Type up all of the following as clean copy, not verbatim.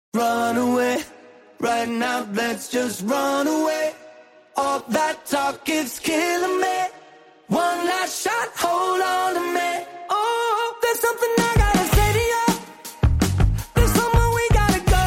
Run away, right now, let's just run away. All that talk is killing me. One last shot, hold on to me. Oh, there's something I gotta say to you. There's somewhere we gotta go.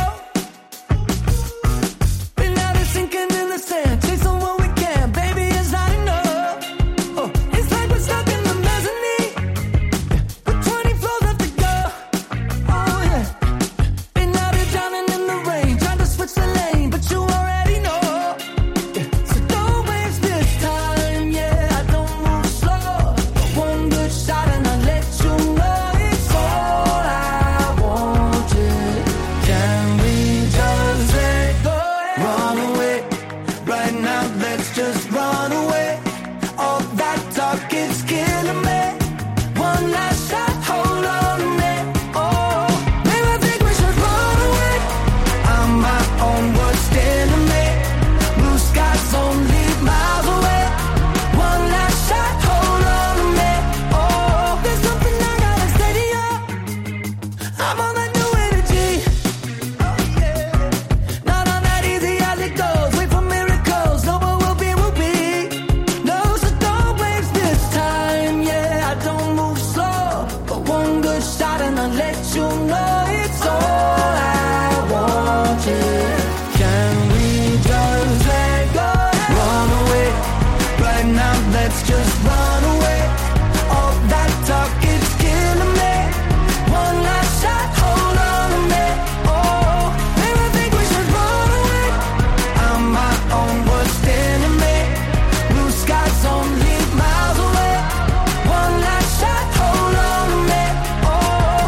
Been out here sinking in the sand, chasing what we can, baby, it's not enough. Oh, it's like we're stuck in the mezzanine, with 20 floors left to go. Oh yeah, been out here drowning in the rain, trying to switch the lane, but you already know. Yeah. So don't waste this time, yeah, I don't move slow. One good shot and I'll let you know it's all I wanted. Can we just let go? Run away, right now, let's just run away. All that talk is killing me. One last shot, hold on to me. Oh, maybe I think we should run away. I'm my own worst enemy. Blue skies only miles away. One last shot, hold on to me. Oh, there's something I gotta say to you. I'm on that new energy. Oh yeah, not on that easy as it goes. Wait for miracles, know what will be, will be. No, so don't waste this time. Yeah, I don't move slow, but one good shot and I'll let you know it's all I wanted. Can we just let go? Run away, right now, let's just run away. All that talk is killing me. One last shot, hold on to me. Oh, maybe I think we should run away. I'm my own worst enemy. Blue skies only miles away. One last shot, hold on to me. Oh,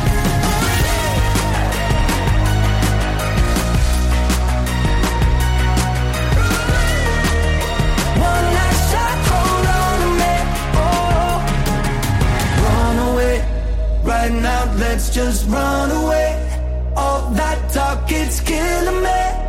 one last shot, hold on to me. Oh, run away, right now, let's just run away. All that talk, it's killing me.